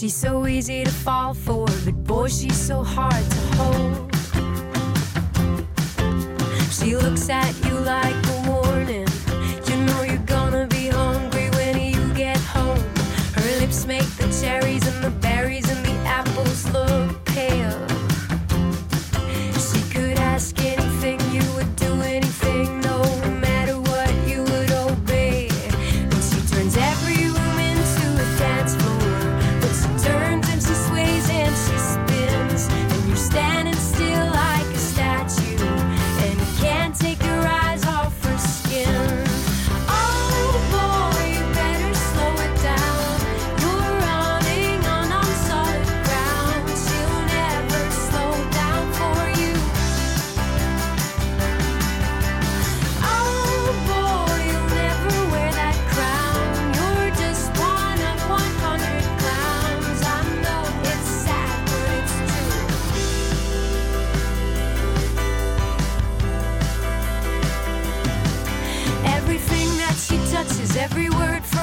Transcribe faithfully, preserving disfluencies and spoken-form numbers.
She's so easy to fall for, but boy, she's so hard to hold. She looks at you like a warning. You know you're gonna be hungry when you get home. Her lips make the cherries and the berries and the apples look pale. She could ask anything, you would do anything, no matter what, you would obey. And she turns every room into a dance floor. But she turns and she sways and she spins, and you're standing still like a statue, and you can't take your eyes off her skin. Oh boy, you better slow it down. You're running on unsolid ground. She'll never slow down for you. Oh boy, you'll never wear that crown. You're just one of one hundred clowns. I know it's sad, but it's true. Everything that she touches, every word from